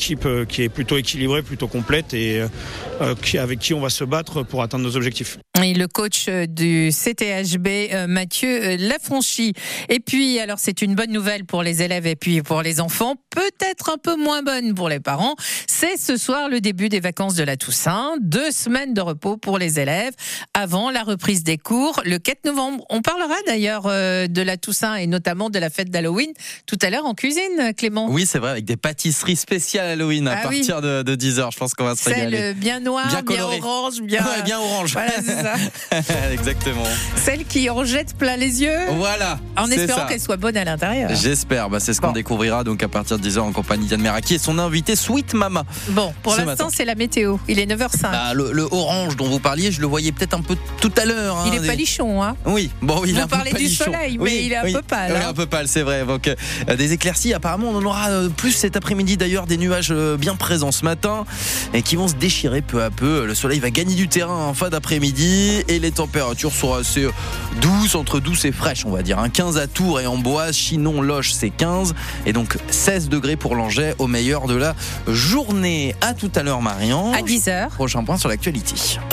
équipe qui est plutôt équilibrée, plutôt complète et avec qui on va se battre pour atteindre nos objectifs. Et le coach du CTHB, Mathieu Lafranchi. Et puis, alors c'est une bonne nouvelle pour les élèves et puis pour les enfants, peut-être un peu moins bonne pour les parents. C'est ce soir le début des vacances de la Toussaint. 2 semaines de repos pour les élèves avant la reprise des cours le 4 novembre. On parlera d'ailleurs de la Toussaint et notamment de la fête d'Halloween tout à l'heure en cuisine, Clément. Oui, c'est vrai, avec des pâtisseries spéciales Halloween à partir de 10h. Je pense qu'on va se régaler. Celle bien noire, bien orange, bien orange. Voilà, c'est ça. Exactement. Celle qui en jette plein les yeux. Voilà. En espérant qu'elle soit bonne à l'intérieur. J'espère. C'est ce qu'on découvrira donc à partir de 10h en compagnie d'Yann Meraki et son invité Sweet Mama. Bon, pour l'instant, c'est la météo. Il est 9h05. Le orange dont vous parliez, je le voyais peut-être un peu tout à l'heure. Il est palichon, hein. Oui, bon, il est un peu palichon. Vous parlez du soleil, mais il est un peu pâle. Oui, un peu pâle, c'est vrai. Donc, des éclaircies, apparemment, on en aura plus cet après-midi. D'ailleurs, des nuages bien présents ce matin et qui vont se déchirer peu à peu. Le soleil va gagner du terrain en fin d'après-midi et les températures seront assez douces, entre douces et fraîches, on va dire. 15 à Tours et Amboise, Chinon, Loches, c'est 15. Et donc 16 degrés pour Langeais au meilleur de la journée. À tout à l'heure, Marion. À 10h. Prochain point sur l'actualité.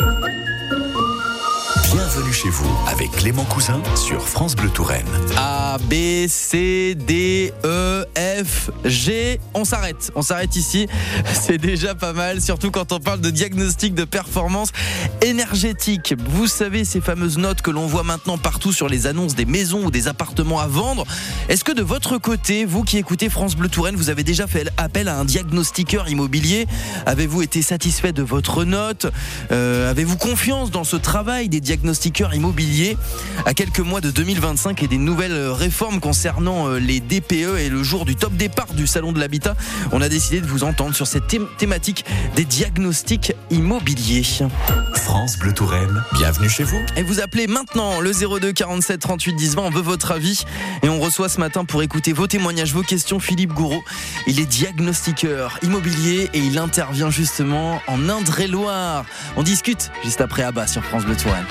Bienvenue chez vous avec Clément Cousin sur France Bleu Touraine. A, B, C, D, E, F, G. On s'arrête ici. C'est déjà pas mal, surtout quand on parle de diagnostic de performance énergétique. Vous savez, ces fameuses notes que l'on voit maintenant partout sur les annonces des maisons ou des appartements à vendre. Est-ce que de votre côté, vous qui écoutez France Bleu Touraine, vous avez déjà fait appel à un diagnostiqueur immobilier? Avez-vous été satisfait de votre note? Avez-vous confiance dans ce travail des diagnostiqueurs immobiliers à quelques mois de 2025 et des nouvelles réformes concernant les DPE et le jour du top départ du Salon de l'Habitat? On a décidé de vous entendre sur cette thématique des diagnostics immobiliers. France Bleu Touraine, bienvenue chez vous. Et vous appelez maintenant le 02 47 38 10 20, on veut votre avis et on reçoit ce matin pour écouter vos témoignages, vos questions, Philippe Gouraud. Il est diagnostiqueur immobilier et il intervient justement en Indre-et-Loire. On discute juste après Abba sur France Bleu Touraine.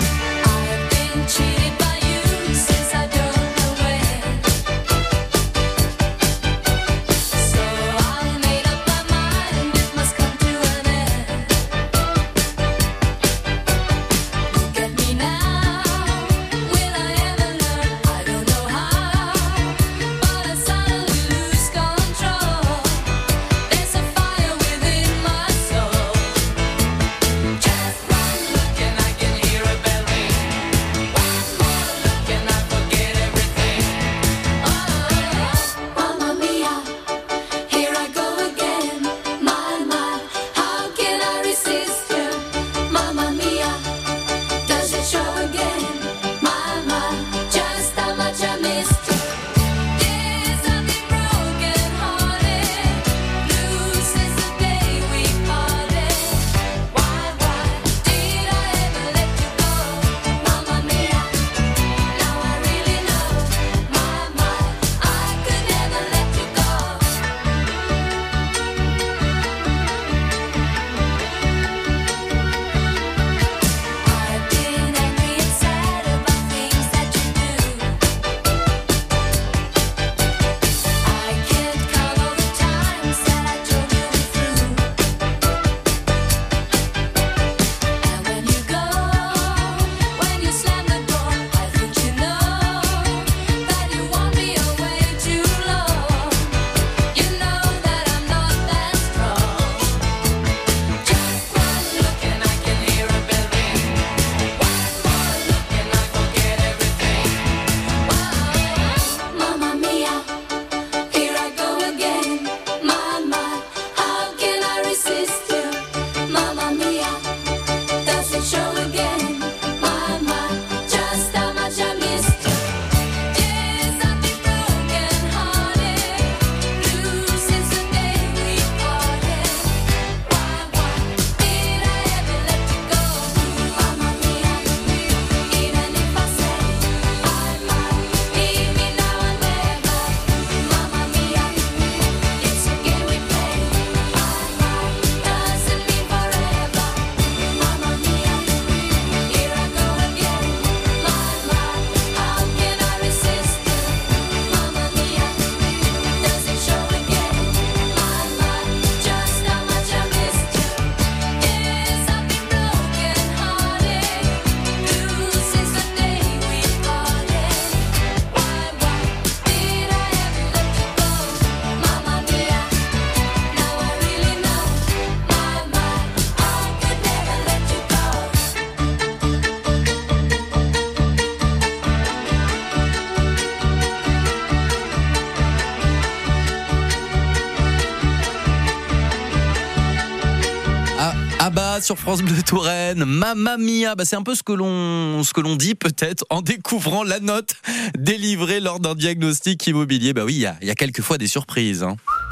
Abba sur France Bleu Touraine, Mamma Mia, c'est un peu ce que l'on dit peut-être en découvrant la note délivrée lors d'un diagnostic immobilier. Oui, il y a quelquefois des surprises.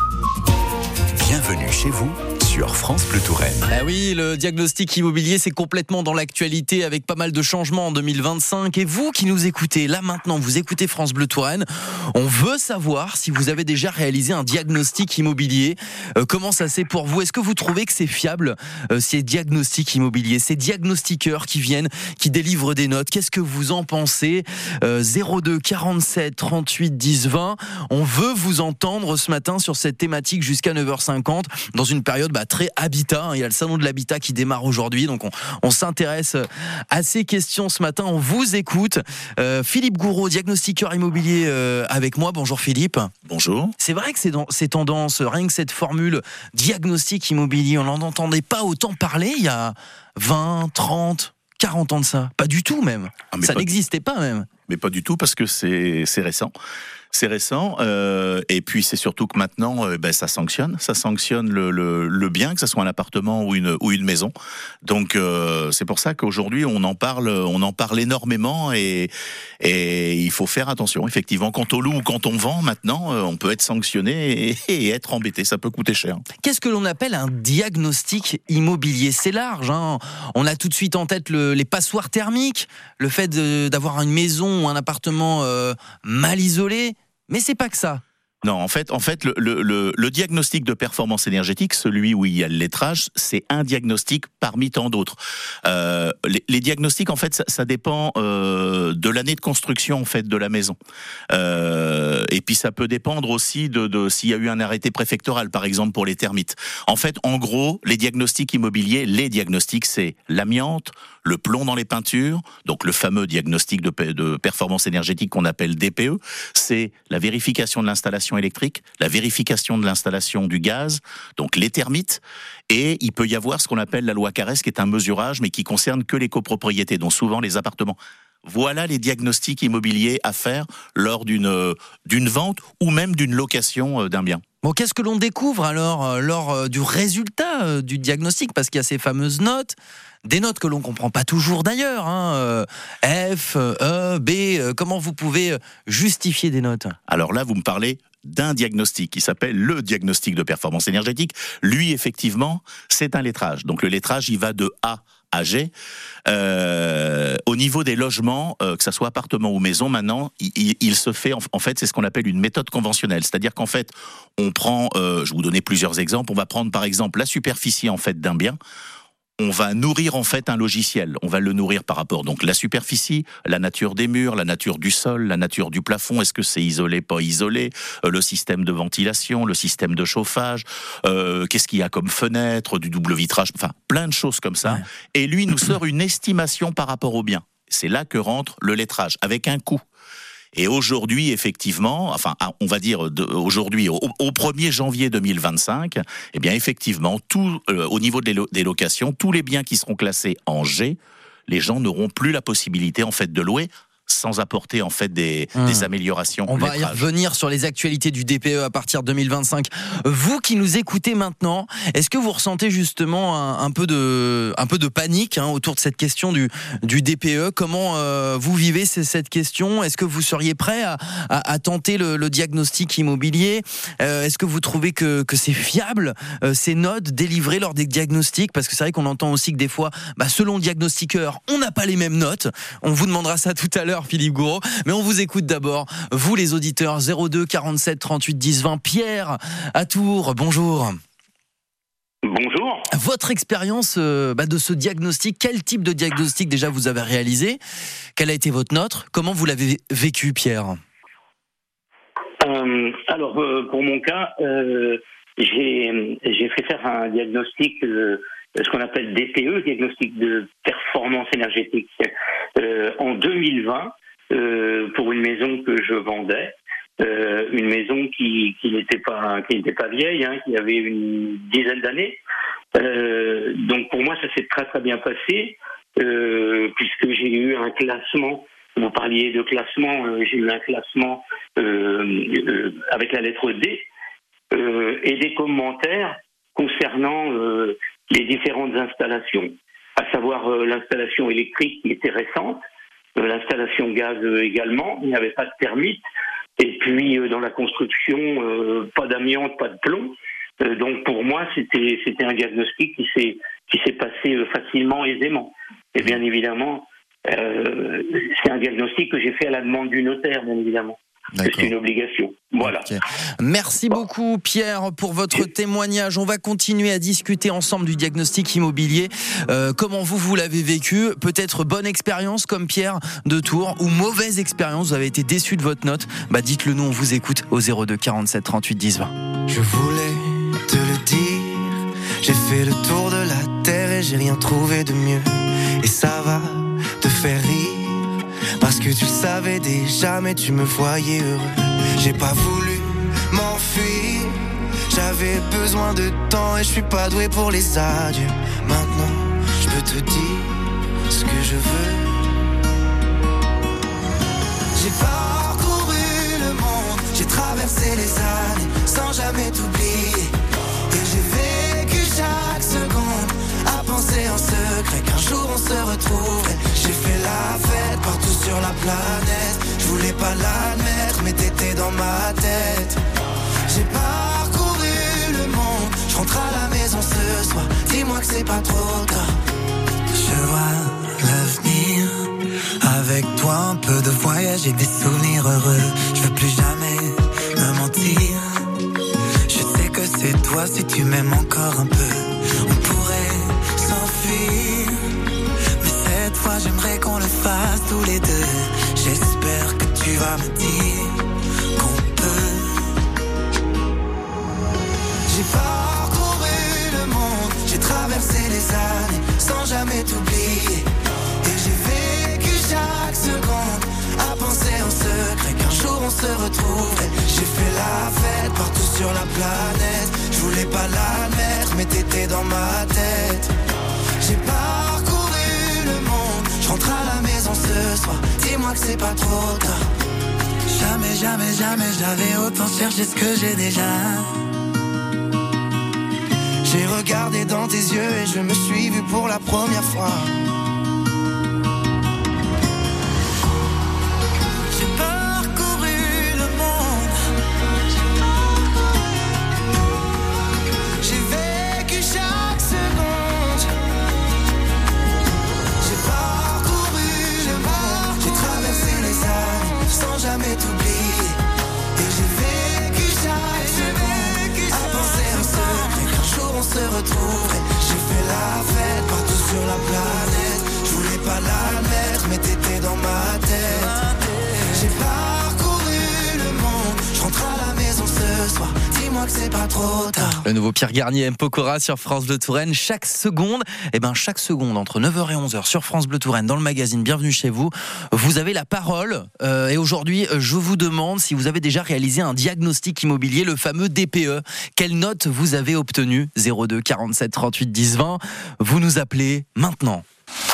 Bienvenue chez vous sur France Bleu Touraine. Oui, le diagnostic immobilier, c'est complètement dans l'actualité avec pas mal de changements en 2025. Et vous qui nous écoutez, là maintenant, vous écoutez France Bleu Touraine, on veut savoir si vous avez déjà réalisé un diagnostic immobilier. Comment ça c'est pour vous ? Est-ce que vous trouvez que c'est fiable, ces diagnostics immobiliers, ces diagnostiqueurs qui viennent, qui délivrent des notes ? Qu'est-ce que vous en pensez ? 02 47 38 10 20. On veut vous entendre ce matin sur cette thématique jusqu'à 9h50 dans une période très habitat. Il y a le salon de l'habitat qui démarre aujourd'hui, donc on s'intéresse à ces questions ce matin. On vous écoute. Philippe Gouraud, diagnostiqueur immobilier avec moi. Bonjour Philippe. Bonjour. C'est vrai que c'est dans ces tendances, rien que cette formule diagnostic immobilier, on n'en entendait pas autant parler il y a 20, 30, 40 ans de ça. Pas du tout même. Ça n'existait pas même. Mais pas du tout parce que c'est récent. C'est récent, et puis c'est surtout que maintenant, ça sanctionne le bien, que ce soit un appartement ou une maison. Donc c'est pour ça qu'aujourd'hui on en parle énormément, et il faut faire attention. Effectivement, quand on loue ou quand on vend, maintenant, on peut être sanctionné et être embêté. Ça peut coûter cher. Qu'est-ce que l'on appelle un diagnostic immobilier ? C'est large, hein. On a tout de suite en tête les passoires thermiques, le fait d'avoir une maison ou un appartement mal isolé. Mais c'est pas que ça. Non, en fait, le diagnostic de performance énergétique, celui où il y a le lettrage, c'est un diagnostic parmi tant d'autres. Les diagnostics, en fait, ça dépend de l'année de construction, en fait, de la maison. Et puis ça peut dépendre aussi de s'il y a eu un arrêté préfectoral, par exemple pour les termites. En fait, en gros, les diagnostics immobiliers, c'est l'amiante, le plomb dans les peintures, donc le fameux diagnostic de performance énergétique qu'on appelle DPE, c'est la vérification de l'installation électrique, la vérification de l'installation du gaz, donc les termites, et il peut y avoir ce qu'on appelle la loi Carrez, qui est un mesurage, mais qui concerne que les copropriétés, dont souvent les appartements. Voilà les diagnostics immobiliers à faire lors d'une vente ou même d'une location d'un bien. Bon, qu'est-ce que l'on découvre alors lors du résultat du diagnostic ? Parce qu'il y a ces fameuses notes, des notes que l'on ne comprend pas toujours d'ailleurs, hein, F, E, B, comment vous pouvez justifier des notes ? Alors là, vous me parlez d'un diagnostic qui s'appelle le diagnostic de performance énergétique. Lui, effectivement, c'est un lettrage. Donc le lettrage, il va de A à G. Au niveau des logements, que ça soit appartement ou maison, maintenant, il se fait, en fait, c'est ce qu'on appelle une méthode conventionnelle. C'est-à-dire qu'en fait, on prend, je vais vous donner plusieurs exemples. On va prendre par exemple la superficie en fait d'un bien. On va nourrir en fait un logiciel. On va le nourrir par rapport donc la superficie, la nature des murs, la nature du sol, la nature du plafond. Est-ce que c'est isolé, pas isolé, le système de ventilation, le système de chauffage, qu'est-ce qu'il y a comme fenêtre, du double vitrage, enfin plein de choses comme ça. Ouais. Et lui nous sort une estimation par rapport au bien. C'est là que rentre le lettrage avec un coût. Et aujourd'hui, effectivement, enfin, on va dire aujourd'hui, au 1er janvier 2025, eh bien, effectivement, au niveau des locations, tous les biens qui seront classés en G, les gens n'auront plus la possibilité, en fait, de louer sans apporter en fait des améliorations. On va y revenir sur les actualités du DPE à partir de 2025. Vous qui nous écoutez maintenant, est-ce que vous ressentez justement un peu de panique autour de cette question du DPE ? Comment vous vivez cette question ? Est-ce que vous seriez prêt à tenter le diagnostic immobilier ? Est-ce que vous trouvez que c'est fiable, ces notes délivrées lors des diagnostics ? Parce que c'est vrai qu'on entend aussi que des fois, selon le diagnostiqueur, on n'a pas les mêmes notes. On vous demandera ça tout à l'heure, Philippe Gouraud, mais on vous écoute d'abord, vous les auditeurs. 02 47 38 10 20. Pierre à Tours, bonjour. Bonjour. Votre expérience de ce diagnostic, quel type de diagnostic déjà vous avez réalisé ? Quelle a été votre note ? Comment vous l'avez vécu, Pierre ? Alors, pour mon cas, j'ai fait faire un diagnostic, ce qu'on appelle DPE, diagnostic de performance énergétique, en 2020, pour une maison que je vendais. Une maison qui n'était pas vieille, qui avait une dizaine d'années. Donc pour moi, ça s'est très très bien passé, puisque j'ai eu un classement. Vous parliez de classement, j'ai eu un classement avec la lettre D, et des commentaires concernant les différentes installations, à savoir l'installation électrique qui était récente, l'installation gaz également, il n'y avait pas de thermite, et puis dans la construction, pas d'amiante, pas de plomb. Donc pour moi, c'était un diagnostic qui s'est passé facilement, aisément. Et bien évidemment, c'est un diagnostic que j'ai fait à la demande du notaire, bien évidemment. C'est une obligation. Voilà. Okay. Merci beaucoup Pierre pour votre témoignage. On va continuer à discuter ensemble du diagnostic immobilier. Comment vous l'avez vécu? Peut-être bonne expérience comme Pierre de Tours ou mauvaise expérience, vous avez été déçu de votre note. Dites-le nous, on vous écoute au 02 47 38 10 20. Je voulais te le dire, j'ai fait le tour de la terre et j'ai rien trouvé de mieux. Et ça va te faire rire, parce que tu le savais déjà, mais tu me voyais heureux. J'ai pas voulu m'enfuir, j'avais besoin de temps et je suis pas doué pour les adieux. Maintenant, je peux te dire ce que je veux. J'ai parcouru le monde, j'ai traversé les années sans jamais t'oublier. Et j'ai vécu chaque seconde à penser en secret qu'un jour on se retrouverait. J'ai fait la fête partout sur la planète. Je voulais pas l'admettre, mais t'étais dans ma tête. J'ai parcouru le monde, je rentre à la maison ce soir. Dis-moi que c'est pas trop tard. Je vois l'avenir avec toi, un peu de voyage et des souvenirs heureux. Je veux plus jamais me mentir. Je sais que c'est toi si tu m'aimes encore un peu. On pourrait s'enfuir, mais cette fois j'aimerais qu'on le fasse tous les deux. J'espère que tu vas me dire qu'on peut. J'ai parcouru le monde, j'ai traversé les années sans jamais t'oublier. Et j'ai vécu chaque seconde à penser en secret qu'un jour on se retrouverait. J'ai fait la fête partout sur la planète. Je voulais pas l'admettre, mais t'étais dans ma tête. J'ai parcouru le monde, je rentre à la maison ce soir. Dis-moi que c'est pas trop tard. Jamais, jamais, jamais j'avais autant cherché ce que j'ai déjà. J'ai regardé dans tes yeux et je me suis vu pour la première fois. J'ai parcouru le monde, j'ai vécu chaque seconde. J'ai parcouru le monde, j'ai traversé les années sans jamais t'oublier. Et j'ai vécu chaque seconde à penser en secret qu'un jour on se retrouverait. J'ai fait la fête partout sur la planète. Je voulais pas l'admettre, mais t'étais dans ma tête. J'ai parcouru le monde, je rentre à la maison ce soir. Dis-moi que c'est pas trop tard. Le nouveau Pierre Garnier, M. Pokora sur France Bleu Touraine. Chaque seconde, chaque seconde entre 9h et 11h sur France Bleu Touraine dans le magazine Bienvenue chez vous, vous avez la parole. Et aujourd'hui, je vous demande si vous avez déjà réalisé un diagnostic immobilier, le fameux DPE. Quelle note vous avez obtenue? 02 47 38 10 20. Vous nous appelez maintenant.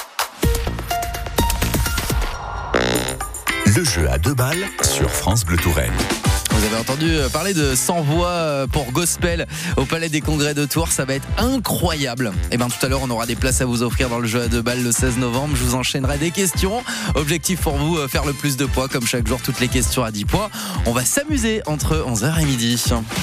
Le jeu à 2 balles sur France Bleu Touraine. Vous avez entendu parler de 100 voix pour Gospel au Palais des Congrès de Tours, ça va être incroyable. Et tout à l'heure on aura des places à vous offrir dans le jeu à 2 balles le 16 novembre. Je vous enchaînerai des questions. Objectif pour vous, faire le plus de points. Comme chaque jour, toutes les questions à 10 points. On va s'amuser entre 11h et midi.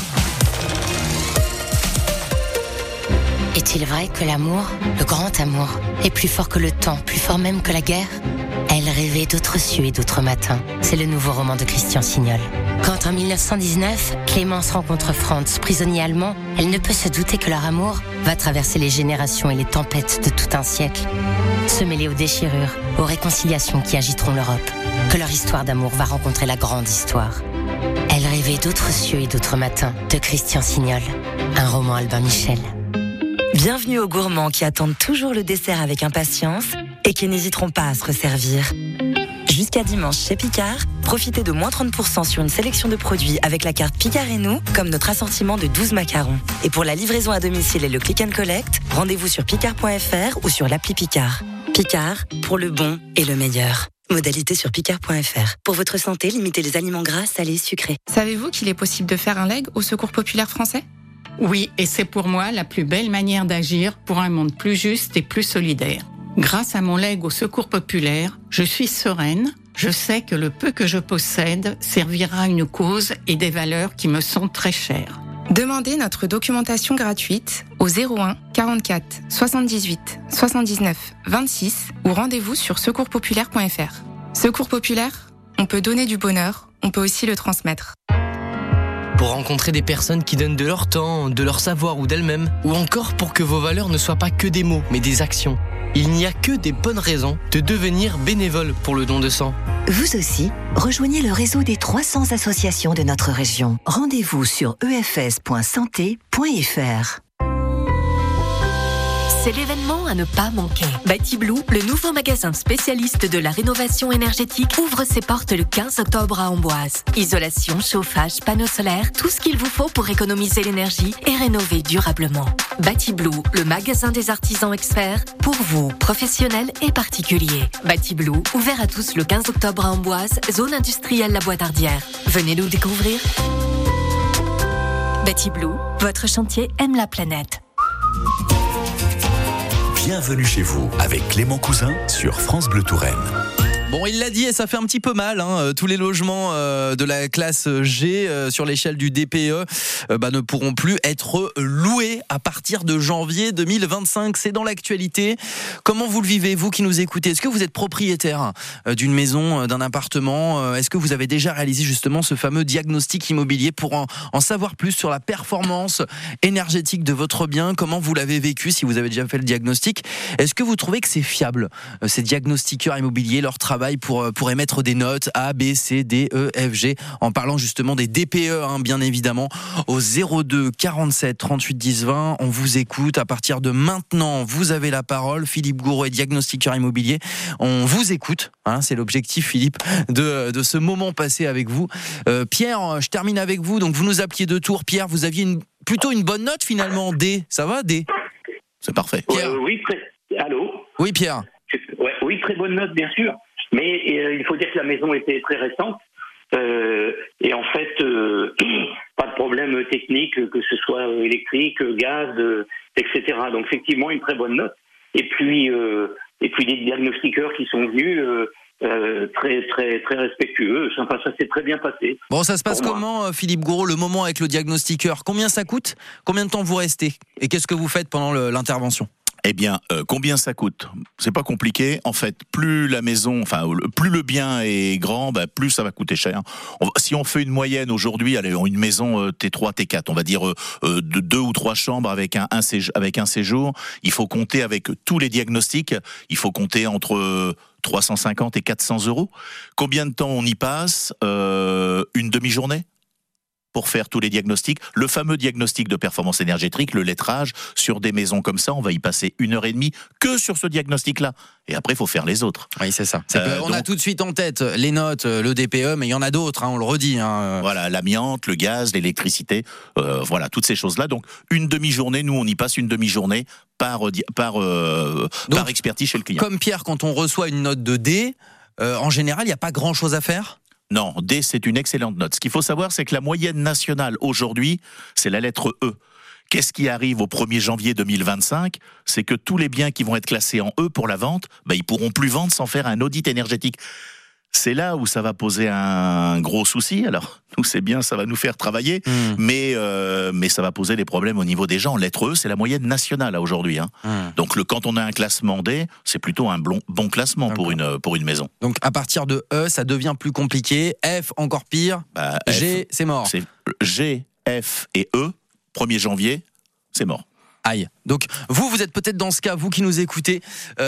Est-il vrai que l'amour, le grand amour, est plus fort que le temps, plus fort même que la guerre? Elle rêvait d'autres cieux et d'autres matins. C'est le nouveau roman de Christian Signol. Quand en 1919, Clémence rencontre Franz, prisonnier allemand, elle ne peut se douter que leur amour va traverser les générations et les tempêtes de tout un siècle. Se mêler aux déchirures, aux réconciliations qui agiteront l'Europe. Que leur histoire d'amour va rencontrer la grande histoire. Elle rêvait d'autres cieux et d'autres matins de Christian Signol. Un roman Albin Michel. Bienvenue aux gourmands qui attendent toujours le dessert avec impatience et qui n'hésiteront pas à se resservir. Jusqu'à dimanche chez Picard, profitez de moins 30% sur une sélection de produits avec la carte Picard et nous, comme notre assortiment de 12 macarons. Et pour la livraison à domicile et le click and collect, rendez-vous sur picard.fr ou sur l'appli Picard. Picard, pour le bon et le meilleur. Modalité sur picard.fr. Pour votre santé, limitez les aliments gras, salés, sucrés. Savez-vous qu'il est possible de faire un leg au Secours populaire français ? Oui, et c'est pour moi la plus belle manière d'agir pour un monde plus juste et plus solidaire. Grâce à mon legs au Secours populaire, je suis sereine. Je sais que le peu que je possède servira à une cause et des valeurs qui me sont très chères. Demandez notre documentation gratuite au 01 44 78 79 26 ou rendez-vous sur secourspopulaire.fr. Secours populaire, on peut donner du bonheur, on peut aussi le transmettre. Pour rencontrer des personnes qui donnent de leur temps, de leur savoir ou d'elles-mêmes, ou encore pour que vos valeurs ne soient pas que des mots, mais des actions. Il n'y a que des bonnes raisons de devenir bénévole pour le don de sang. Vous aussi, rejoignez le réseau des 300 associations de notre région. Rendez-vous sur efs.santé.fr. C'est l'événement à ne pas manquer. Batiblue, le nouveau magasin spécialiste de la rénovation énergétique, ouvre ses portes le 15 octobre à Amboise. Isolation, chauffage, panneaux solaires, tout ce qu'il vous faut pour économiser l'énergie et rénover durablement. Batiblue, le magasin des artisans experts, pour vous, professionnels et particuliers. Batiblue, ouvert à tous le 15 octobre à Amboise, zone industrielle La Boîtardière. Venez nous découvrir. Batiblue, votre chantier aime la planète. Bienvenue chez vous avec Clément Cousin sur France Bleu Touraine. Bon, il l'a dit et ça fait un petit peu mal. Tous les logements de la classe G sur l'échelle du DPE ne pourront plus être loués à partir de janvier 2025. C'est dans l'actualité. Comment vous le vivez, vous qui nous écoutez ? Est-ce que vous êtes propriétaire d'une maison, d'un appartement ? Est-ce que vous avez déjà réalisé justement ce fameux diagnostic immobilier pour en savoir plus sur la performance énergétique de votre bien ? Comment vous l'avez vécu si vous avez déjà fait le diagnostic ? Est-ce que vous trouvez que c'est fiable, ces diagnostiqueurs immobiliers, leur travail pour émettre des notes A, B, C, D, E, F, G, en parlant justement des DPE, bien évidemment, au 02 47 38 10 20. On vous écoute. À partir de maintenant, vous avez la parole. Philippe Gouraud est diagnostiqueur immobilier. On vous écoute. C'est l'objectif, Philippe, de ce moment passé avec vous. Pierre, je termine avec vous. Donc, vous nous appeliez de Tours. Pierre, vous aviez plutôt une bonne note finalement. D, ça va, D ? C'est parfait. Pierre. Oui, allô ? Oui, Pierre. Oui, très bonne note, bien sûr. Mais il faut dire que la maison était très récente et en fait, pas de problème technique, que ce soit électrique, gaz, etc. Donc effectivement, une très bonne note. Et puis des diagnostiqueurs qui sont venus très très très respectueux. Enfin, ça s'est très bien passé. Bon, ça se passe comment, Philippe Gouraud, le moment avec le diagnostiqueur ? Combien ça coûte ? Combien de temps vous restez ? Et qu'est-ce que vous faites pendant l'intervention ? Eh bien, combien ça coûte ? C'est pas compliqué. En fait, plus la maison, plus le bien est grand, plus ça va coûter cher. Si on fait une moyenne aujourd'hui, une maison T3, T4, on va dire 2 ou 3 chambres avec un séjour, il faut compter avec tous les diagnostics, il faut compter entre 350 et 400 euros. Combien de temps on y passe ? Une demi-journée ? Pour faire tous les diagnostics. Le fameux diagnostic de performance énergétique, le lettrage, sur des maisons comme ça, on va y passer 1h30 que sur ce diagnostic-là. Et après, il faut faire les autres. Oui, c'est ça. On a tout de suite en tête les notes, le DPE, mais il y en a d'autres, on le redit. Voilà, l'amiante, le gaz, l'électricité, voilà, toutes ces choses-là. Donc, une demi-journée, nous, on y passe une demi-journée par expertise chez le client. Comme Pierre, quand on reçoit une note de D, en général, il n'y a pas grand-chose à faire ? Non, D, c'est une excellente note. Ce qu'il faut savoir, c'est que la moyenne nationale aujourd'hui, c'est la lettre E. Qu'est-ce qui arrive au 1er janvier 2025 ? C'est que tous les biens qui vont être classés en E pour la vente, ils pourront plus vendre sans faire un audit énergétique. C'est là où ça va poser un gros souci. Alors, nous, c'est bien, ça va nous faire travailler, mais ça va poser des problèmes au niveau des gens. Lettre E, c'est la moyenne nationale aujourd'hui. Donc, quand on a un classement D, c'est plutôt un bon classement pour une maison. Donc, à partir de E, ça devient plus compliqué. F, encore pire. G, c'est mort. C'est G, F et E, 1er janvier, c'est mort. Aïe. Donc vous êtes peut-être dans ce cas, vous qui nous écoutez,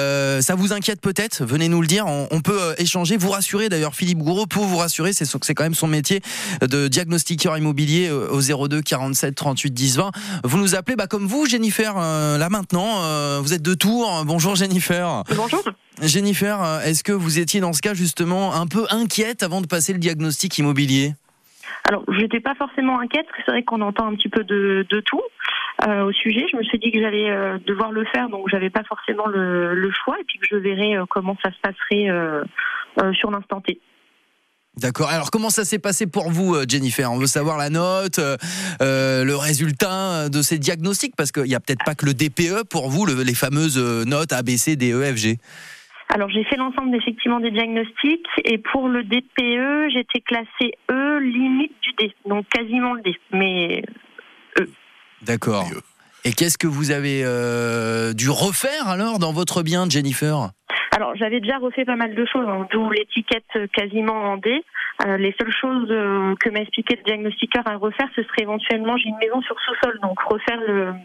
ça vous inquiète peut-être, venez nous le dire, on peut échanger, vous rassurer d'ailleurs. Philippe Gouraud, pour vous rassurer, c'est quand même son métier de diagnostiqueur immobilier au 02 47 38 10 20. Vous nous appelez comme vous, Jennifer, là maintenant, vous êtes de Tours. Bonjour Jennifer. Bonjour. Jennifer, est-ce que vous étiez dans ce cas justement un peu inquiète avant de passer le diagnostic immobilier ? Alors, je n'étais pas forcément inquiète, parce que c'est vrai qu'on entend un petit peu de tout au sujet. Je me suis dit que j'allais devoir le faire, donc j'avais pas forcément le choix, et puis que je verrais comment ça se passerait sur l'instant T. D'accord. Alors comment ça s'est passé pour vous, Jennifer ? On veut savoir la note, le résultat de ces diagnostics, parce qu'il n'y a peut-être pas que le DPE pour vous, les fameuses notes A, B, C, D, E, F, G. Alors j'ai fait l'ensemble effectivement des diagnostics et pour le DPE, j'étais classée E, limite du D, donc quasiment le D, mais E. D'accord. Et qu'est-ce que vous avez dû refaire alors dans votre bien, Jennifer ? Alors, j'avais déjà refait pas mal de choses, d'où l'étiquette quasiment en D. Les seules choses que m'a expliqué le diagnostiqueur à refaire, ce serait éventuellement, j'ai une maison sur sous-sol, donc refaire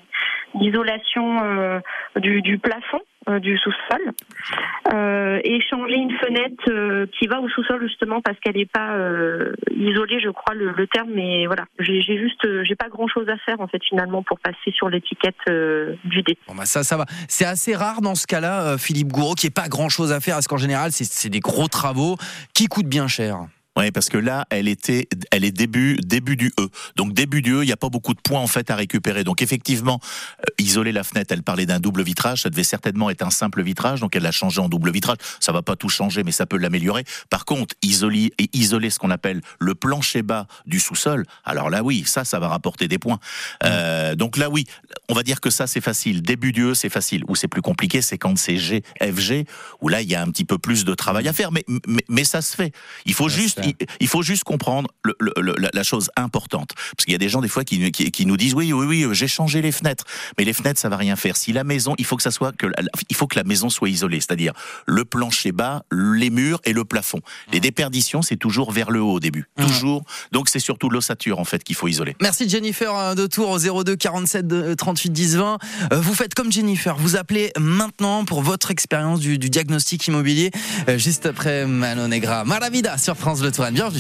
l'isolation du plafond du sous-sol et changer une fenêtre qui va au sous-sol justement parce qu'elle n'est pas isolée, je crois le terme, mais voilà, j'ai pas grand-chose à faire en fait finalement pour passer sur l'étiquette du D. Bon bah ça va. C'est assez rare dans ce cas-là, Philippe Gouraud, qu'il n'y ait pas grand-chose à faire, parce qu'en général c'est des gros travaux qui coûtent bien cher. Oui, parce que là, elle est début du E. Donc début du E, il n'y a pas beaucoup de points en fait à récupérer. Donc effectivement, isoler la fenêtre, elle parlait d'un double vitrage, ça devait certainement être un simple vitrage, donc elle l'a changé en double vitrage. Ça va pas tout changer, mais ça peut l'améliorer. Par contre, isoler ce qu'on appelle le plancher bas du sous-sol, alors là oui, ça va rapporter des points. Donc là oui, on va dire que ça c'est facile. Début du E, c'est facile. Où c'est plus compliqué, c'est quand c'est G, F, G, où là il y a un petit peu plus de travail à faire, mais ça se fait. Il faut juste comprendre la chose importante. Parce qu'il y a des gens, des fois, qui nous disent oui, j'ai changé les fenêtres. Mais les fenêtres, ça va rien faire. Si la maison, il faut que la maison soit isolée. C'est-à-dire le plancher bas, les murs et le plafond. Les déperditions, c'est toujours vers le haut au début. Toujours. Donc, c'est surtout l'ossature, en fait, qu'il faut isoler. Merci Jennifer, de tour au 02 47 38 10 20. Vous faites comme Jennifer. Vous appelez maintenant pour votre expérience du diagnostic immobilier. Juste après Mano Negra. Mala Vida sur France Bleu Touraine. Bienvenue.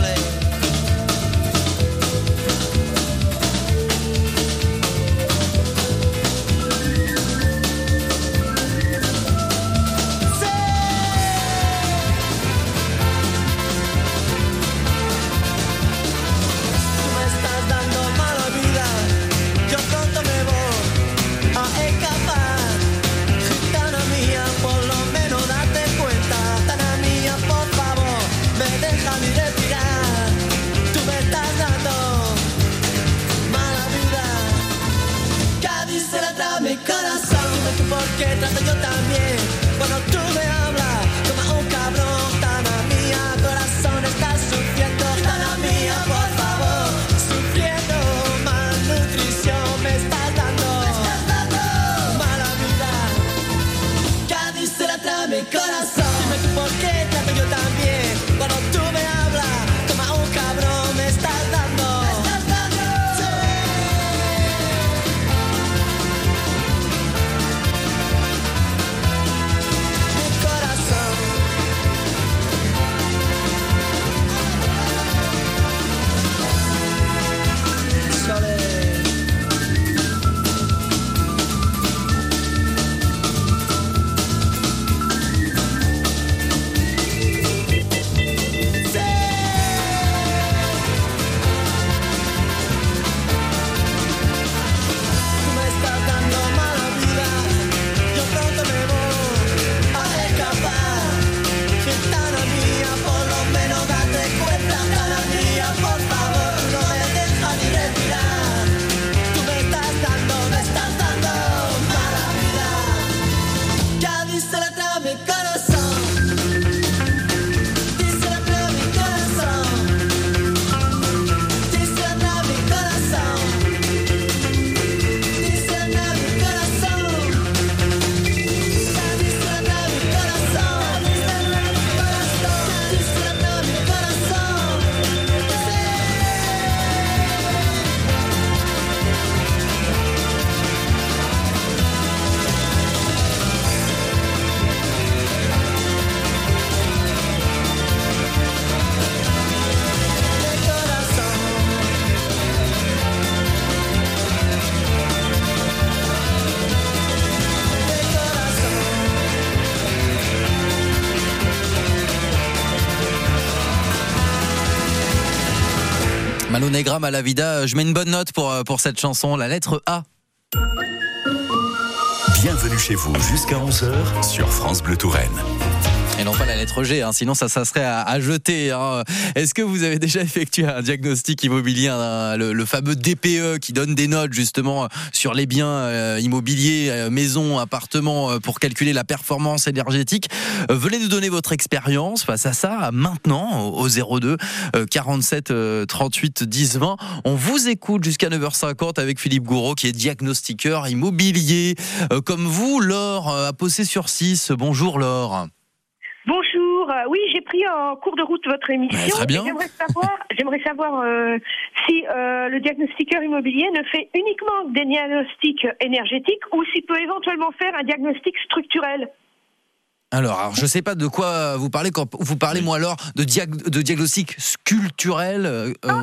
Mano Negra, Mala Vida, je mets une bonne note pour cette chanson, la lettre A. Bienvenue chez vous jusqu'à 11h sur France Bleu Touraine. Et non pas la lettre G, hein, sinon ça serait à jeter. Hein. Est-ce que vous avez déjà effectué un diagnostic immobilier, le fameux DPE qui donne des notes justement sur les biens immobiliers, maisons, appartements, pour calculer la performance énergétique? Venez nous donner votre expérience face à ça maintenant au 02 47 38 10 20. On vous écoute jusqu'à 9h50 avec Philippe Gouraud qui est diagnostiqueur immobilier. Comme vous, Laure, à Possé-sur-Cisse. Bonjour Laure. Bonjour, oui, j'ai pris en cours de route votre émission. Très bien. J'aimerais savoir si le diagnostiqueur immobilier ne fait uniquement des diagnostics énergétiques ou s'il peut éventuellement faire un diagnostic structurel. Alors, je ne sais pas de quoi vous parlez quand vous parlez, moi, alors, de diagnostic sculpturel. Non,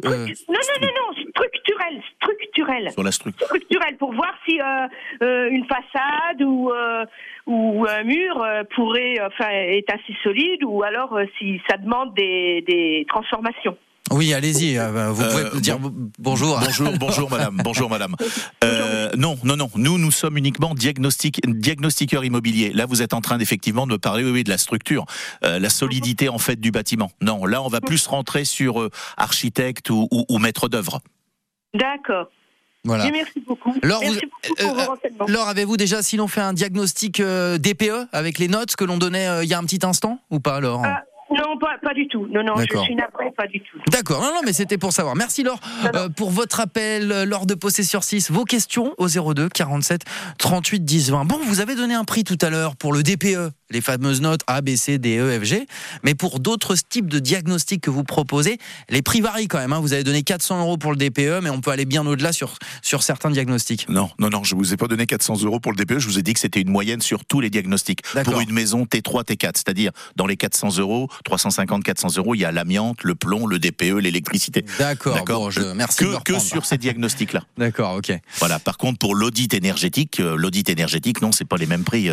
structurel. Sur la structure. Structurel, pour voir si une façade ou un mur est assez solide ou alors si ça demande des transformations. Oui, allez-y, vous pouvez dire bonjour. Bonjour madame. Non, nous sommes uniquement diagnostiqueurs immobiliers. Là, vous êtes en train d'effectivement de me parler de la structure, la solidité en fait du bâtiment. Non, là, on va plus rentrer sur architecte ou maître d'œuvre. D'accord. Voilà. Merci beaucoup. Merci beaucoup pour vos renseignements. Laure, avez-vous déjà sinon fait un diagnostic DPE avec les notes que l'on donnait il y a un petit instant ou pas, Laure? Non, pas du tout. Non, D'accord. Je suis navrée, pas du tout. D'accord, non, mais c'était pour savoir. Merci Laure pour votre appel, Laure de Possé-sur-Cisse. Vos questions au 02 47 38 10 20. Bon, vous avez donné un prix tout à l'heure pour le DPE, les fameuses notes A, B, C, D, E, F, G. Mais pour d'autres types de diagnostics que vous proposez, les prix varient quand même. Hein. Vous avez donné 400 € pour le DPE, mais on peut aller bien au-delà sur certains diagnostics. Non, je vous ai pas donné 400 € pour le DPE. Je vous ai dit que c'était une moyenne sur tous les diagnostics. D'accord. Pour une maison T3, T4, c'est-à-dire dans les 400 €, 350, 400 €, il y a l'amiante, le plomb, le DPE, l'électricité. D'accord. Bon, merci de me que sur ces diagnostics-là. D'accord, ok. Voilà. Par contre, pour l'audit énergétique, non, c'est pas les mêmes prix.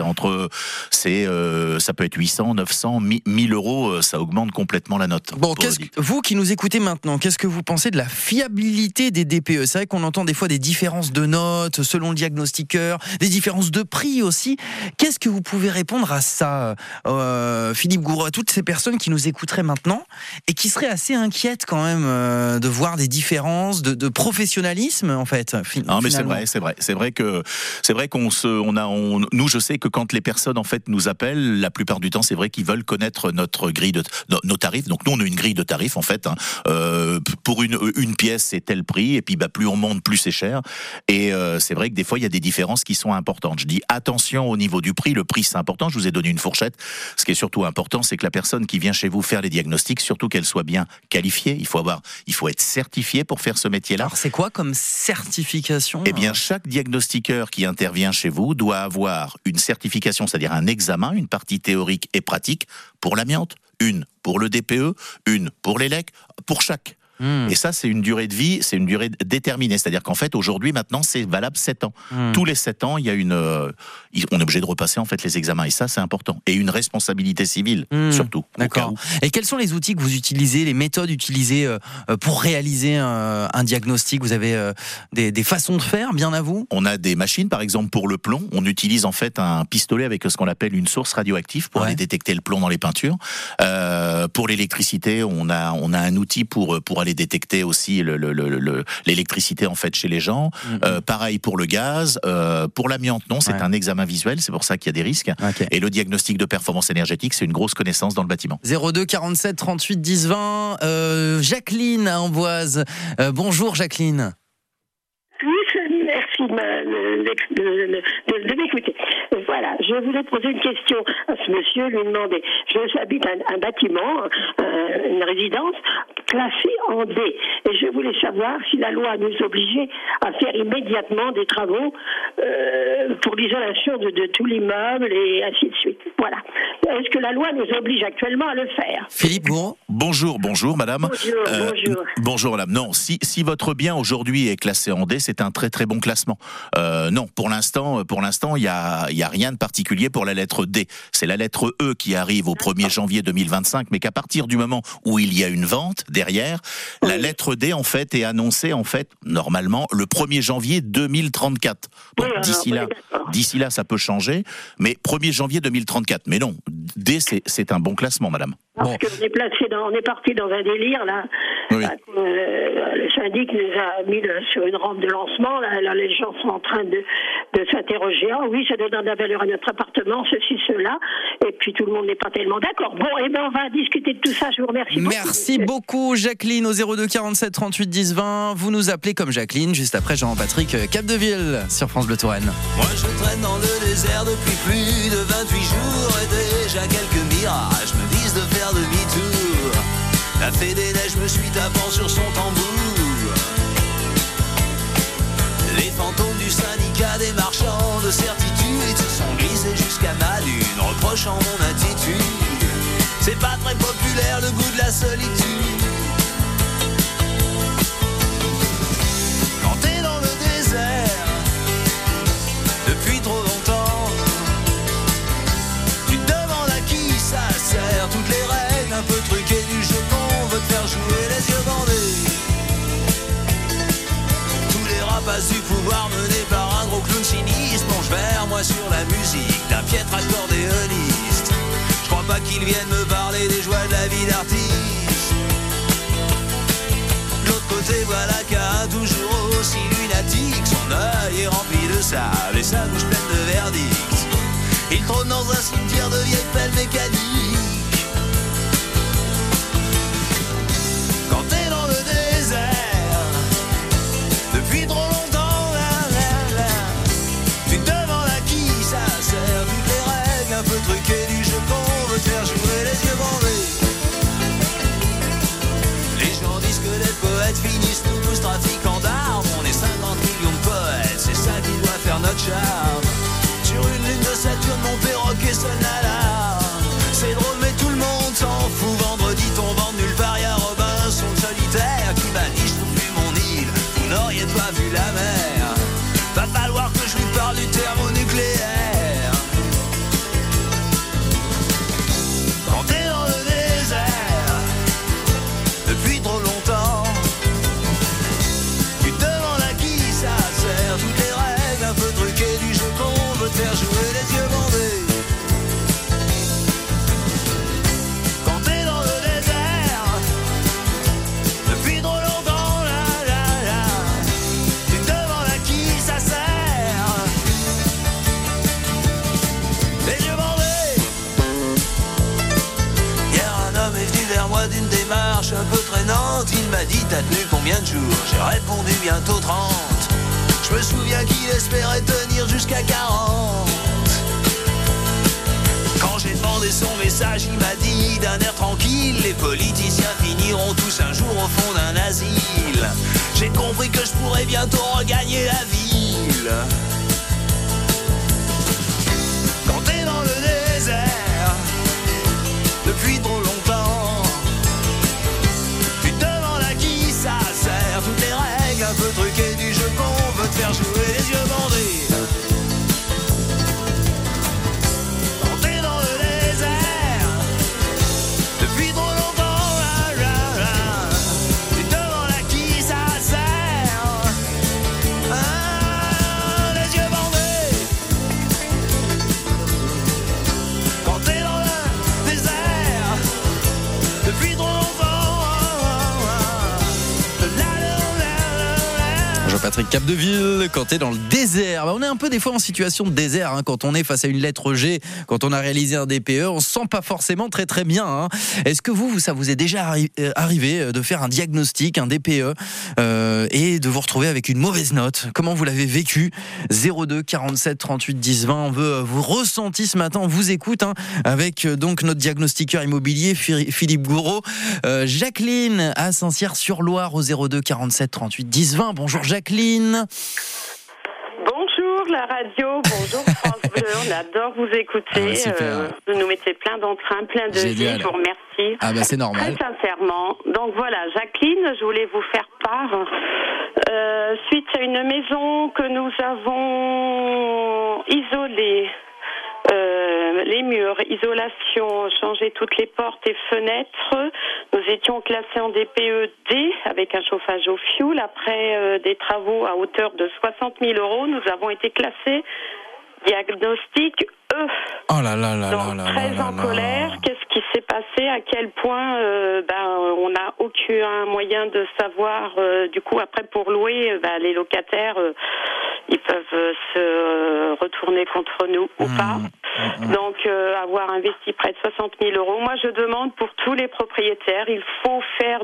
Ça peut être 800, 900, 1000 €. Ça augmente complètement la note. Bon, vous qui nous écoutez maintenant, qu'est-ce que vous pensez de la fiabilité des DPE? C'est vrai qu'on entend des fois des différences de notes selon le diagnostiqueur, des différences de prix aussi. Qu'est-ce que vous pouvez répondre à ça, Philippe Gouraud, à toutes ces personnes qui nous écouteraient maintenant et qui seraient assez inquiètes quand même de voir des différences de professionnalisme en fait. Non, mais c'est vrai qu'on nous, je sais que quand les personnes en fait nous appellent, la plupart du temps, c'est vrai qu'ils veulent connaître notre grille nos tarifs. Donc nous, on a une grille de tarifs en fait. Pour une pièce, c'est tel prix, et puis plus on monte, plus c'est cher. Et c'est vrai que des fois, il y a des différences qui sont importantes. Je dis attention au niveau du prix. Le prix, c'est important. Je vous ai donné une fourchette. Ce qui est surtout important, c'est que la personne qui vient chez vous faire les diagnostics, surtout qu'elle soit bien qualifiée. Il faut être certifié pour faire ce métier-là. Alors c'est quoi comme certification? Eh bien, chaque diagnostiqueur qui intervient chez vous doit avoir une certification, c'est-à-dire un examen, une partie théorique et pratique pour l'amiante, une pour le DPE, une pour les LEC, pour chaque. Et ça, c'est une durée de vie, c'est une durée déterminée. C'est-à-dire qu'en fait, aujourd'hui, maintenant, c'est valable 7 ans. Tous les 7 ans, il y a on est obligé de repasser en fait les examens. Et ça, c'est important. Et une responsabilité civile, surtout. D'accord. Et quels sont les outils que vous utilisez, les méthodes utilisées pour réaliser un diagnostic? Vous avez des façons de faire, bien à vous? On a des machines, par exemple, pour le plomb. On utilise en fait un pistolet avec ce qu'on appelle une source radioactive pour aller détecter le plomb dans les peintures. Pour l'électricité, on a un outil pour aller détecter aussi l'électricité en fait chez les gens. Pareil pour le gaz. Pour l'amiante, non, c'est un examen visuel, c'est pour ça qu'il y a des risques. Okay. Et le diagnostic de performance énergétique, c'est une grosse connaissance dans le bâtiment. 02 47 38 10 20. Jacqueline à Amboise. Bonjour Jacqueline. Oui, merci de m'écouter. Voilà, je voulais poser une question à ce monsieur, lui demander. J'habite un bâtiment, une résidence classée en D. Et je voulais savoir si la loi nous obligeait à faire immédiatement des travaux pour l'isolation de tout l'immeuble et ainsi de suite. Voilà. Est-ce que la loi nous oblige actuellement à le faire? Philippe Gouraud. Bonjour madame. Bonjour. Bonjour madame. Non, si votre bien aujourd'hui est classé en D, c'est un très très bon classement. Non, pour l'instant, il y a rien de particulier pour la lettre D. C'est la lettre E qui arrive au 1er janvier 2025, mais qu'à partir du moment où il y a une vente derrière, la lettre D en fait est annoncée en fait normalement le 1er janvier 2034. Bon, d'ici là, ça peut changer, mais 1er janvier 2034. Mais non, D, c'est un bon classement, madame. Parce qu'on est on est parti dans un délire, là. Oui. Le syndic nous a mis sur une rampe de lancement. Là, les gens sont en train de s'interroger. Ah oui, ça donne de la valeur à notre appartement, ceci, cela. Et puis tout le monde n'est pas tellement d'accord. Bon, on va discuter de tout ça. Je vous remercie beaucoup. Merci beaucoup, Jacqueline, au 02 47 38 10 20. Vous nous appelez comme Jacqueline, juste après Jean-Patrick Capdeville sur France Bleu Touraine. Moi, je traîne dans le désert depuis plus de 28 jours et déjà quelques mirages me disent de faire demi-tour. La fée des neiges me suit tapant sur son tambour. Les fantômes du syndicat des marchands de certitude se sont glissés jusqu'à ma lune, reprochant mon attitude. C'est pas très populaire le goût de la solitude. Quand t'es dans le désert depuis trop longtemps, tu te demandes à qui ça sert. Toutes les règles un peu truquées du jeu qu'on veut te faire jouer les yeux bandés. Tous les rapaces du pouvoir menés par un gros clown sinistre plongent vers moi sur la musique d'un piètre accordéoniste. Je crois pas qu'ils viennent me parler des joies de la vie d'artiste. De l'autre côté voilà qu'un toujours aussi lunatique, son œil est rempli de sable et sa bouche pleine de verdicts. Il trône dans un cimetière de vieilles pelles mécaniques. Quand t'es dans le désert depuis trop longtemps, tu te demandes à qui ça sert. Toutes les règles un peu truquées du jeu qu'on veut te faire jouer les yeux bandés. Les gens disent que les poètes finissent tous trafiquants d'armes. On est 50 millions de poètes, c'est ça qui doit faire notre charme. Sur une lune de Saturne, mon perroquet sonne l'alarme. C'est drôle mais tout le monde s'en fout. Vendredi tombant de nulle part, y'a Robinson le solitaire qui m'a dit je trouve plus mon île. Vous n'auriez pas vu la mer. Va falloir que je lui parle du thermonucléaire. Quand t'es dans le désert depuis trop longtemps, tu te demandes à qui ça sert. Toutes les règles un peu truquées du jeu qu'on veut te faire jouer les yeux bandés. Quand t'es dans le désert depuis trop longtemps, tu te demandes à qui ça sert. Les yeux bandés. Hier un homme est venu vers moi d'une démarche un peu traînante. Il m'a dit t'as tenu combien de jours? J'ai répondu bientôt 30. Je me souviens qu'il espérait tenir jusqu'à 40. Quand j'ai demandé son message, il m'a dit d'un air tranquille: les politiciens finiront tous un jour au fond d'un asile. J'ai compris que je pourrais bientôt regagner la ville. Quand t'es dans le désert depuis trop longtemps, tu te demandes à qui ça sert. Toutes les règles un peu truquées du jeu qu'on veut te faire jouer les yeux bandés. Quand t'es dans le désert depuis trop longtemps, tu te demandes à qui ça sert. Les yeux bandés. Quand t'es dans le désert depuis trop longtemps. Jean-Patrick Capdeville, quand t'es dans le désert. On est un peu des fois en situation de désert quand on est face à une lettre G, quand on a réalisé un DPE, on se sent pas forcément très très bien. Est-ce que ça vous est déjà arrivé de faire un diagnostic, un DPE et de vous retrouver avec une mauvaise note? Comment vous l'avez vécu? 02 47 38 10 20. On veut vous ressenti ce matin, on vous écoute avec donc notre diagnostiqueur immobilier Philippe Gouraud. Jacqueline à Saint-Cyr-sur-Loire au 02 47 38 10 20. Bonjour Jacqueline. Bonjour la radio, bonjour France Bleu, on adore vous écouter. Vous nous mettez plein d'entrain, plein de vie, je vous remercie. Ah ben c'est normal. Très sincèrement. Donc voilà, Jacqueline, je voulais vous faire part. Suite à une maison que nous avons isolée, les murs, isolation, changer toutes les portes et fenêtres. Nous étions classés en DPE-D avec un chauffage au fioul. Après des travaux à hauteur de 60 000 €, nous avons été classés diagnostic E. Oh là là là Donc, là là très là en là. colère. Qu'est-ce qui s'est passé? À quel point on n'a aucun moyen de savoir. Du coup, après, pour louer, les locataires, ils peuvent se retourner contre nous ou pas. Donc, avoir investi près de 60 000 €. Moi, je demande pour tous les propriétaires, il faut faire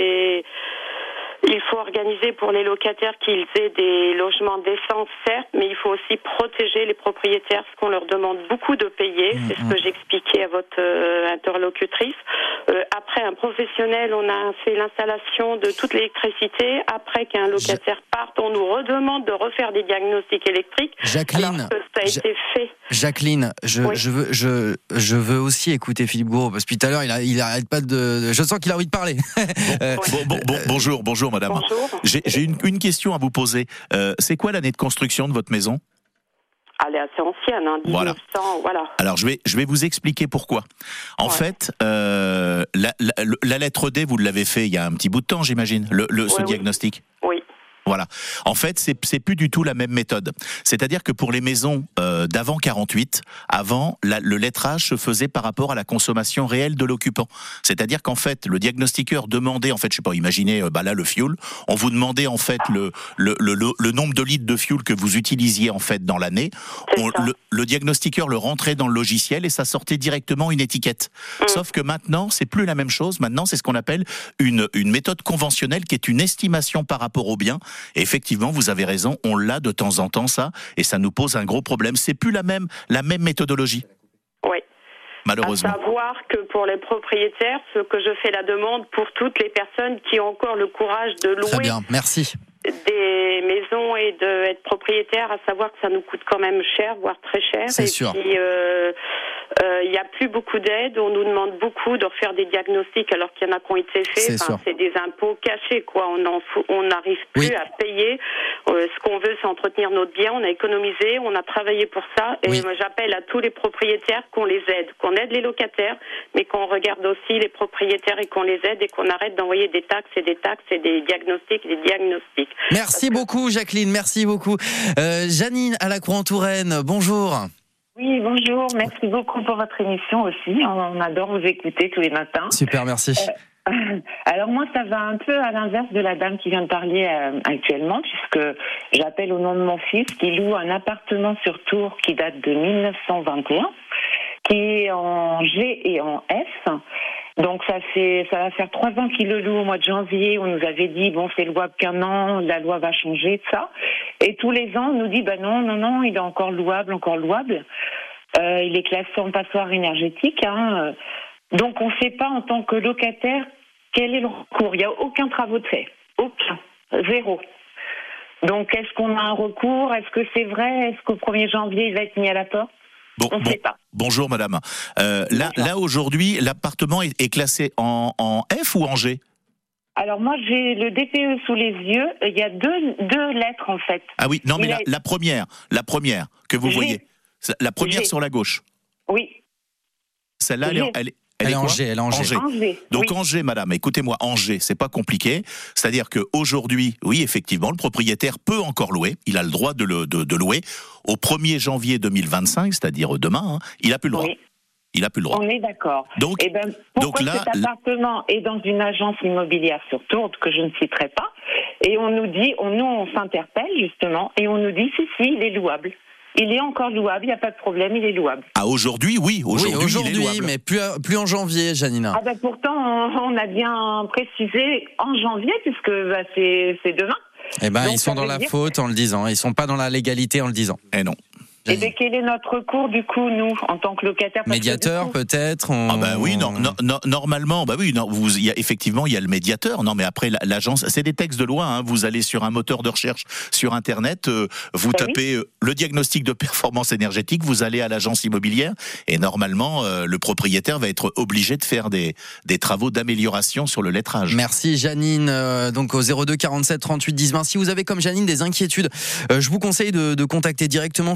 il faut organiser pour les locataires qu'ils aient des logements décents, certes, mais il faut aussi protéger les propriétaires, parce qu'on leur demande beaucoup de payer. C'est ce que j'expliquais à votre interlocutrice. Après, un professionnel, on a fait l'installation de toute l'électricité. Après qu'un locataire parte, on nous redemande de refaire des diagnostics électriques. Jacqueline, alors que ça a été fait. Jacqueline, je veux aussi écouter Philippe Gouraud, parce que tout à l'heure, il arrête pas de... Je sens qu'il a envie de parler. Bonjour madame. Bonjour. J'ai une question à vous poser. C'est quoi l'année de construction de votre maison? Elle est assez ancienne, 1900, voilà. Alors je vais vous expliquer pourquoi. En fait, la lettre D, vous l'avez fait il y a un petit bout de temps, j'imagine, ce diagnostic. Oui. Voilà. En fait, c'est plus du tout la même méthode. C'est-à-dire que pour les maisons d'avant 48, le lettrage se faisait par rapport à la consommation réelle de l'occupant. C'est-à-dire qu'en fait, le diagnostiqueur demandait, je sais pas, imaginez là le fioul, on vous demandait en fait le nombre de litres de fioul que vous utilisiez en fait dans l'année. Le diagnostiqueur le rentrait dans le logiciel et ça sortait directement une étiquette. Sauf que maintenant, c'est plus la même chose. Maintenant, c'est ce qu'on appelle une méthode conventionnelle qui est une estimation par rapport au bien. Et effectivement, vous avez raison, on l'a de temps en temps ça, et ça nous pose un gros problème. C'est plus la même méthodologie. Oui. Malheureusement. À savoir que pour les propriétaires, ce que je fais la demande pour toutes les personnes qui ont encore le courage de louer. Très bien, merci. Des maisons et d'être propriétaire, à savoir que ça nous coûte quand même cher, voire très cher. C'est sûr. Puis, il n'y a plus beaucoup d'aide. On nous demande beaucoup de refaire des diagnostics alors qu'il y en a qui ont été faits. C'est des impôts cachés, quoi. On n'arrive plus à payer. Ce qu'on veut, c'est entretenir notre bien. On a économisé, on a travaillé pour ça. Et moi, j'appelle à tous les propriétaires qu'on les aide, qu'on aide les locataires, mais qu'on regarde aussi les propriétaires et qu'on les aide et qu'on arrête d'envoyer des taxes et des diagnostics et des diagnostics. Merci beaucoup, Jacqueline. Merci beaucoup. Janine à la Cour-en-Touraine, bonjour. Oui, bonjour. Merci beaucoup pour votre émission aussi. On adore vous écouter tous les matins. Super, merci. Alors moi, ça va un peu à l'inverse de la dame qui vient de parler actuellement, puisque j'appelle au nom de mon fils qui loue un appartement sur Tours qui date de 1921, qui est en G et en F. Donc ça va faire 3 ans qu'il le loue au mois de janvier. On nous avait dit c'est louable qu'1 an, la loi va changer, tout ça. Et tous les ans, on nous dit non, il est encore louable. Il est classé en passoire énergétique. Donc on ne sait pas en tant que locataire quel est le recours. Il n'y a aucun travaux de fait, aucun, zéro. Donc est-ce qu'on a un recours? Est-ce que c'est vrai? Est-ce qu'au 1er janvier il va être mis à la porte? Bonjour madame. Là aujourd'hui, l'appartement est classé en F ou en G? Alors moi j'ai le DPE sous les yeux. Il y a deux lettres en fait. Ah oui, non mais la première que vous voyez, la première sur la gauche. Oui. Celle-là, elle est en G, elle est en G. Donc en G, madame, écoutez-moi, en G, c'est pas compliqué. C'est-à-dire qu'aujourd'hui, oui, effectivement, le propriétaire peut encore louer. Il a le droit de louer. Au 1er janvier 2025, c'est-à-dire demain, il n'a plus le droit. Oui. Il n'a plus le droit. On est d'accord. Donc, pourquoi cet appartement est dans une agence immobilière sur Tours, que je ne citerai pas, et on nous dit, on s'interpelle justement, et on nous dit, si, il est louable. Il est encore louable, il n'y a pas de problème, il est louable. Ah, aujourd'hui, oui. Aujourd'hui, il est louable. Mais plus en janvier, Janina. Ah pourtant, on a bien précisé en janvier, puisque c'est demain. Donc, ils sont dans la faute en le disant. Ils ne sont pas dans la légalité en le disant. Eh non. Et bien, quel est notre recours, du coup, nous, en tant que locataire? Médiateur, peut-être oui, normalement, effectivement, il y a le médiateur. Non, mais après, l'agence, c'est des textes de loi. Vous allez sur un moteur de recherche sur Internet, vous tapez le diagnostic de performance énergétique, vous allez à l'agence immobilière, et normalement, le propriétaire va être obligé de faire des travaux d'amélioration sur le lettrage. Merci, Janine. Donc, au 02 47 38 10 20. Si vous avez, comme Janine, des inquiétudes, je vous conseille de contacter directement Philippe Gouraud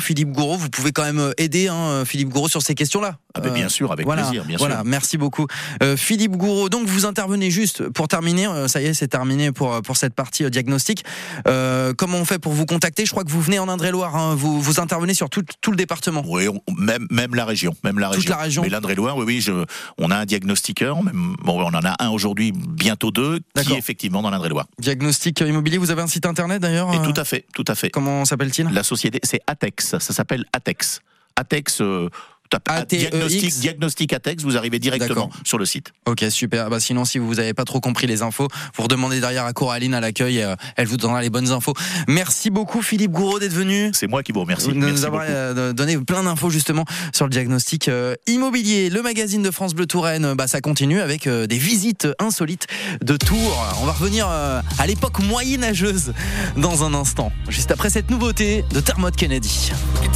Gouraud. Vous pouvez quand même aider Philippe Gouraud sur ces questions-là. Bien sûr, avec plaisir, bien sûr. Merci beaucoup. Philippe Gouraud, donc vous intervenez juste pour terminer, ça y est, c'est terminé pour cette partie diagnostic. Comment on fait pour vous contacter ? Je crois que vous venez en Indre-et-Loire, vous intervenez sur tout le département. Oui, même la région. Toute la région. Mais l'Indre-et-Loire, oui, on a un diagnostiqueur, on en a un aujourd'hui, bientôt 2, qui est effectivement dans l'Indre-et-Loire. Diagnostic immobilier, vous avez un site internet d'ailleurs ? Et tout à fait. Comment s'appelle-t-il ? La société, c'est Atex, ça s'appelle Atex. Atex, diagnostic Atex, vous arrivez directement sur le site. Ok, super. Sinon, si vous n'avez pas trop compris les infos, vous redemandez derrière à Coraline à l'accueil, elle vous donnera les bonnes infos. Merci beaucoup Philippe Gouraud d'être venu. C'est moi qui vous remercie. De nous avoir donné plein d'infos justement sur le diagnostic immobilier. Le magazine de France Bleu Touraine, ça continue avec des visites insolites de Tours. On va revenir à l'époque moyenâgeuse dans un instant, juste après cette nouveauté de Dermot Kennedy.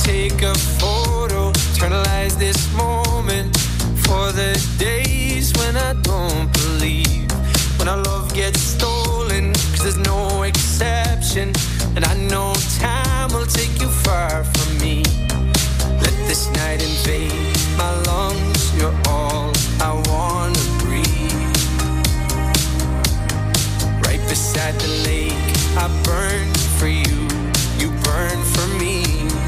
Internalize this moment for the days when I don't believe, when our love gets stolen, 'cause there's no exception, and I know time will take you far from me. Let this night invade my lungs, you're all I wanna breathe. Right beside the lake, I burn for you, you burn for me.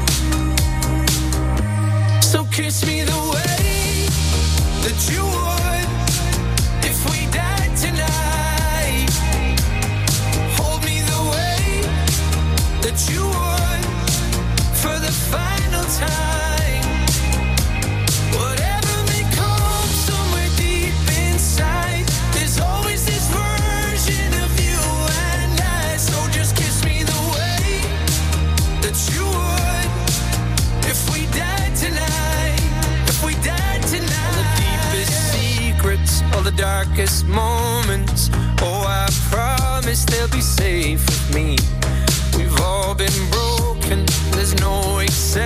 So kiss me the way that you would if we died tonight. Hold me the way that you would for the final time. Whatever may come somewhere deep inside, there's always this version of you and I. So just kiss me the way that you would if we died tonight. All the darkest moments, oh I promise they'll be safe with me. We've all been broken, there's no exception.